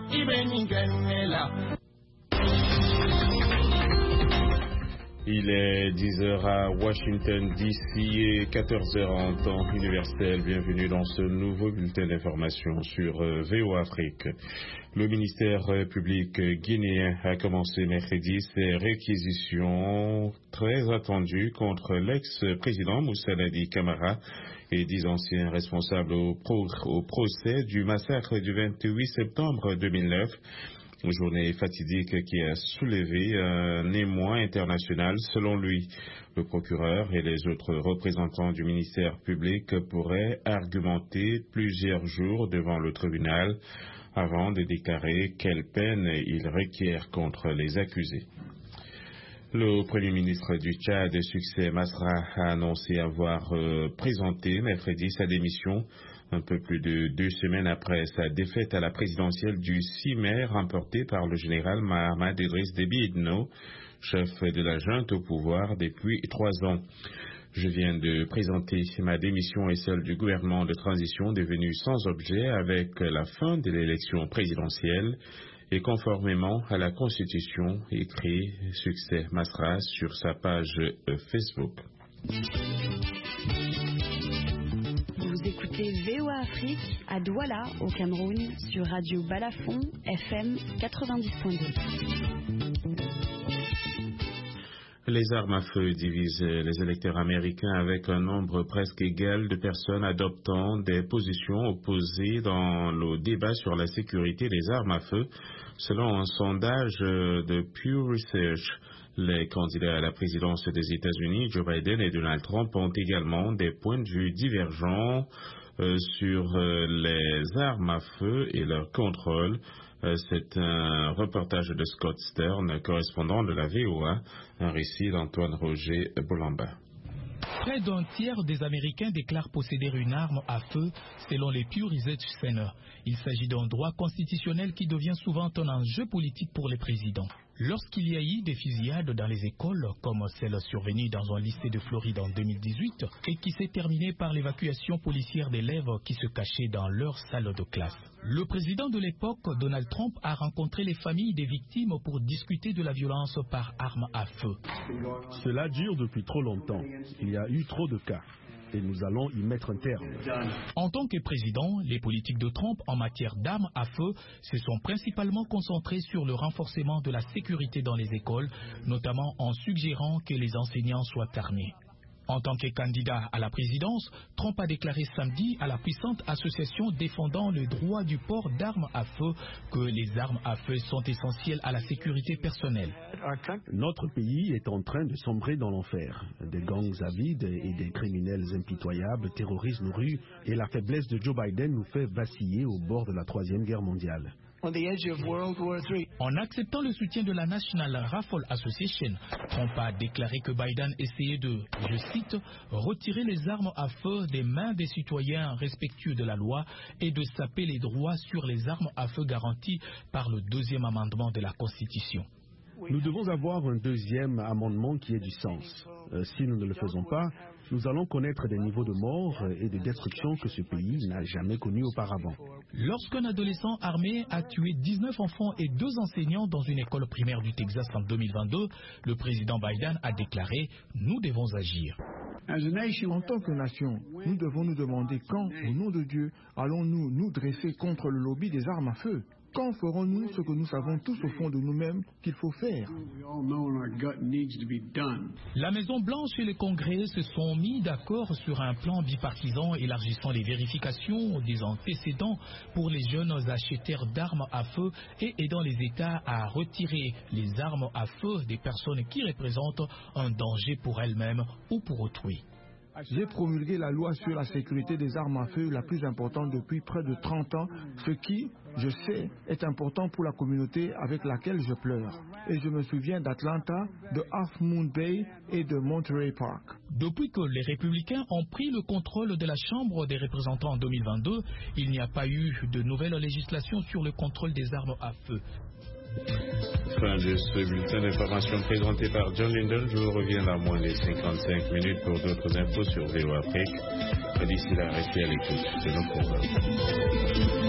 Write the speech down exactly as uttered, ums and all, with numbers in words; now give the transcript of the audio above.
Il est dix heures à Washington, D C et quatorze heures en temps universel. Bienvenue dans ce nouveau bulletin d'information sur V O Afrique. Le ministère public guinéen a commencé mercredi ses réquisitions très attendues contre l'ex-président Moussa Dadi Camara et dix anciens responsables au, pro- au procès du massacre du vingt-huit septembre deux mille neuf. Une journée fatidique qui a soulevé un émoi international. Selon lui, le procureur et les autres représentants du ministère public pourraient argumenter plusieurs jours devant le tribunal avant de déclarer quelle peine ils requièrent contre les accusés. Le Premier ministre du Tchad, Succès Masra, a annoncé avoir euh, présenté mercredi sa démission un peu plus de deux semaines après sa défaite à la présidentielle du six mai remportée par le général Mahamat Idriss Déby Itno, chef de la junte au pouvoir depuis trois ans. Je viens de présenter ma démission et celle du gouvernement de transition devenu sans objet avec la fin de l'élection présidentielle et conformément à la Constitution, écrit Succès Masra sur sa page Facebook. Vous écoutez V O A Afrique à Douala, au Cameroun, sur Radio Balafon, F M quatre-vingt-dix point deux. Les armes à feu divisent les électeurs américains avec un nombre presque égal de personnes adoptant des positions opposées dans le débat sur la sécurité des armes à feu, selon un sondage de Pew Research. Les candidats à la présidence des États-Unis, Joe Biden et Donald Trump, ont également des points de vue divergents euh, sur euh, les armes à feu et leur contrôle. Euh, c'est un reportage de Scott Stern, correspondant de la V O A, un récit d'Antoine Roger Bolamba. Près d'un tiers des Américains déclarent posséder une arme à feu, selon les Pew Research Center. Il s'agit d'un droit constitutionnel qui devient souvent un enjeu politique pour les présidents. Lorsqu'il y a eu des fusillades dans les écoles, comme celle survenue dans un lycée de Floride en deux mille dix-huit, et qui s'est terminée par l'évacuation policière d'élèves qui se cachaient dans leur salle de classe. Le président de l'époque, Donald Trump, a rencontré les familles des victimes pour discuter de la violence par arme à feu. Cela dure depuis trop longtemps. Il y a eu trop de cas. Et nous allons y mettre un terme. En tant que président, les politiques de Trump en matière d'armes à feu se sont principalement concentrées sur le renforcement de la sécurité dans les écoles, notamment en suggérant que les enseignants soient armés. En tant que candidat à la présidence, Trump a déclaré samedi à la puissante association défendant le droit du port d'armes à feu que les armes à feu sont essentielles à la sécurité personnelle. Notre pays est en train de sombrer dans l'enfer. Des gangs avides et des criminels impitoyables terrorisent nos rues et la faiblesse de Joe Biden nous fait vaciller au bord de la Troisième Guerre mondiale. En acceptant le soutien de la National Rifle Association, Trump a déclaré que Biden essayait de, je cite, retirer les armes à feu des mains des citoyens respectueux de la loi et de saper les droits sur les armes à feu garantis par le deuxième amendement de la Constitution. Nous devons avoir un deuxième amendement qui ait du sens. Euh, si nous ne le faisons pas, nous allons connaître des niveaux de mort et de destruction que ce pays n'a jamais connus auparavant. Lorsqu'un adolescent armé a tué dix-neuf enfants et deux enseignants dans une école primaire du Texas en deux mille vingt-deux, le président Biden a déclaré « Nous devons agir ». En tant que nation, nous devons nous demander quand, au nom de Dieu, allons-nous nous dresser contre le lobby des armes à feu? Quand ferons-nous ce que nous savons tous au fond de nous-mêmes qu'il faut faire? La Maison-Blanche et le Congrès se sont mis d'accord sur un plan bipartisan élargissant les vérifications des antécédents pour les jeunes acheteurs d'armes à feu et aidant les États à retirer les armes à feu des personnes qui représentent un danger pour elles-mêmes ou pour autrui. J'ai promulgué la loi sur la sécurité des armes à feu la plus importante depuis près de trente ans, ce qui, je sais, est important pour la communauté avec laquelle je pleure. Et je me souviens d'Atlanta, de Half Moon Bay et de Monterey Park. Depuis que les républicains ont pris le contrôle de la Chambre des représentants en deux mille vingt-deux, il n'y a pas eu de nouvelle législation sur le contrôle des armes à feu. Fin de ce bulletin d'information présenté par John Linden. Je vous reviens dans moins de cinquante-cinq minutes pour d'autres infos sur V O Afrique. D'ici là, restez à l'écoute de nos programmes.